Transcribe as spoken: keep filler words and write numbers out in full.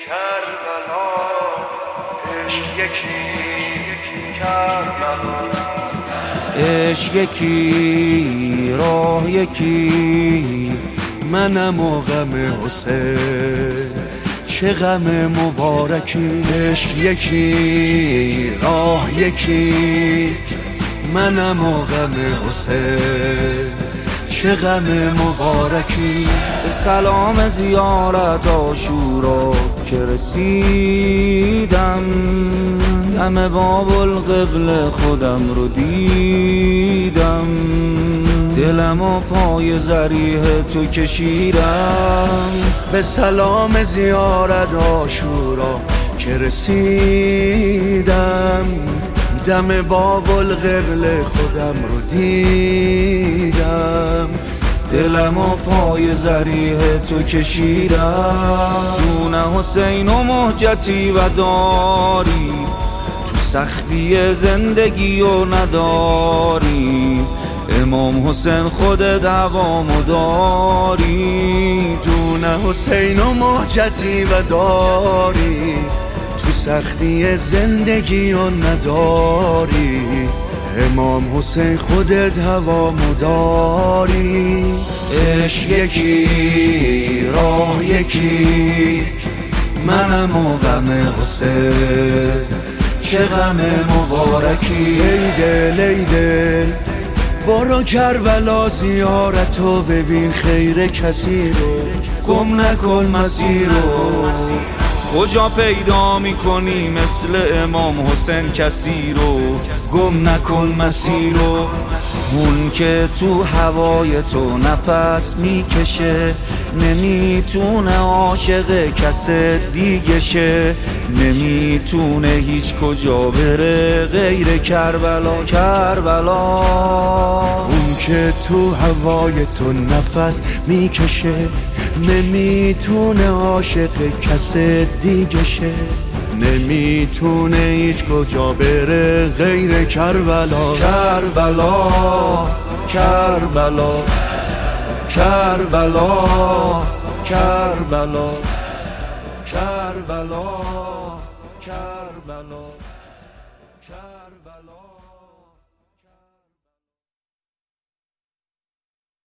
کربلا عشق یکی کربلا عشق یکی راه یکی منم و غم حسین چه غم مبارکی عشق یکی راه یکی منم و غم حسین چه غم مبارکی به سلام زیارت عاشورا که رسیدم دم باب القبله خودم رو دیدم دلم و پای ضریح تو کشیدم به سلام زیارت عاشورا که رسیدم دم باب القبله خودم رو دیدم دلم و پای ضریح تو کشیدم دون حسین و مهجتی و داری تو سختی زندگی و نداری امام حسین خودت هوامو داری دون حسین و مهجتی و داری تو سختی زندگی و نداری امام حسین خودت هوامو داری عشق یکی راه یکی منم و غم حسین چه غم مبارکی ای دل ای دل برو کربلا زیارتو ببین خیر کسی رو گم نکن مسیر رو کجا پیدا میکنی مثل امام حسین کسی رو گم نکن مسیر رو اون که تو هوای تو نفس میکشه نمیتونه عاشق کس دیگه شه نمیتونه هیچ کجا بره غیر کربلا کربلا اون که تو هوای تو نفس میکشه نمیتونه عاشق کس دیگه شه نمیتونه هیچ کجا بره غیر کربلا کربلا کربلا کربلا کربلا کربلا کربلا